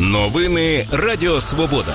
Новини Радіо Свобода.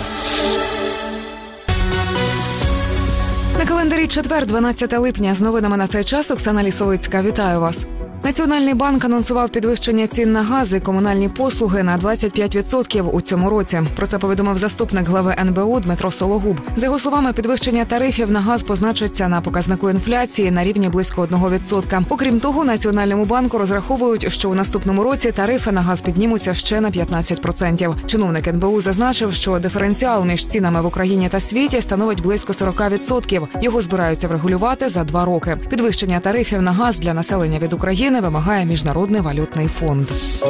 На календарі четвер, 12 липня. З новинами на цей час Оксана Лісовицька. Вітаю вас. Національний банк анонсував підвищення цін на газ і комунальні послуги на 25% у цьому році. Про це повідомив заступник глави НБУ Дмитро Сологуб. За його словами, підвищення тарифів на газ позначиться на показнику інфляції на рівні близько 1%. Окрім того, Національному банку розраховують, що у наступному році тарифи на газ піднімуться ще на 15%. Чиновник НБУ зазначив, що диференціал між цінами в Україні та світі становить близько 40%. Його збираються врегулювати за 2 роки. Підвищення тарифів на газ для населення від України вимагає Міжнародний валютний фонд.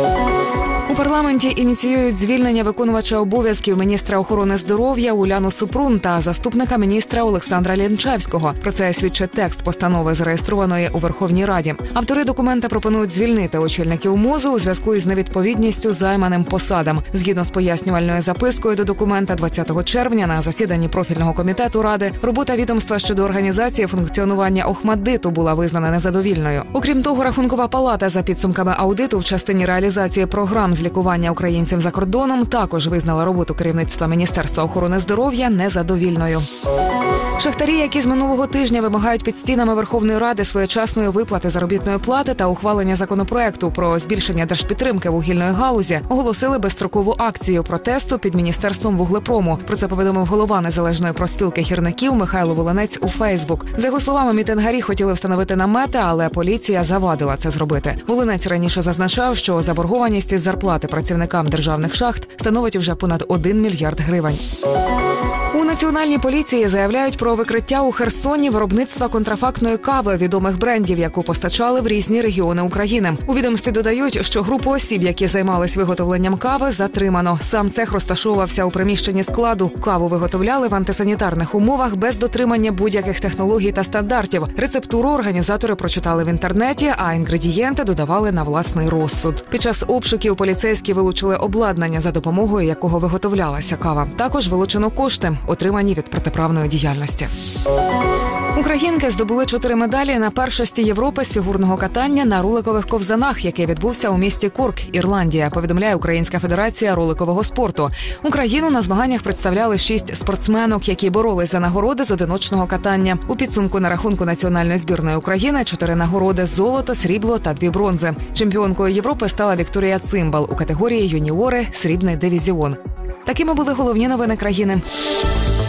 У парламенті ініціюють звільнення виконувача обов'язків міністра охорони здоров'я Уляну Супрун та заступника міністра Олександра Лінчевського. Про це свідчить текст постанови, зареєстрованої у Верховній Раді. Автори документа пропонують звільнити очільників МОЗу у зв'язку із невідповідністю займаним посадам. Згідно з пояснювальною запискою до документа, 20 червня на засіданні профільного комітету Ради робота відомства щодо організації функціонування Охматдиту була визнана незадовільною. Окрім того, Рахункова палата за підсумками аудиту в частині реалізації програм з лікування українців за кордоном також визнала роботу керівництва Міністерства охорони здоров'я незадовільною. Шахтарі, які з минулого тижня вимагають під стінами Верховної Ради своєчасної виплати заробітної плати та ухвалення законопроекту про збільшення держпідтримки вугільної галузі, оголосили безстрокову акцію протесту під Міністерством вуглепрому. Про це повідомив голова Незалежної профспілки гірників Михайло Волинець у Фейсбук. За його словами, мітингарі хотіли встановити намети, але поліція завадила це зробити. Волинець раніше зазначав, що заборгованість із зарплати працівникам державних шахт становить вже понад 1 мільярд гривень. У Національній поліції заявляють про викриття у Херсоні виробництва контрафактної кави відомих брендів, яку постачали в різні регіони України. У відомстві додають, що групу осіб, які займались виготовленням кави, затримано. Сам цех розташовувався у приміщенні складу. Каву виготовляли в антисанітарних умовах без дотримання будь-яких технологій та стандартів. Рецептуру організатори прочитали в інтернеті, а інгредієнти додавали на власний розсуд. Під час обшуків поліцейські вилучили обладнання, за допомогою якого виготовлялася кава. Також вилучено кошти, отримані від протиправної діяльності. Українки здобули 4 медалі на першості Європи з фігурного катання на роликових ковзанах, який відбувся у місті Корк, Ірландія, повідомляє Українська федерація роликового спорту. Україну на змаганнях представляли 6 спортсменок, які боролись за нагороди з одиночного катання. У підсумку на рахунку національної збірної України 4 нагороди – золото, срібло та 2 бронзи. Чемпіонкою Європи стала Вікторія Цимбал у категорії юніори – срібний дивізіон. Такими були головні новини країни.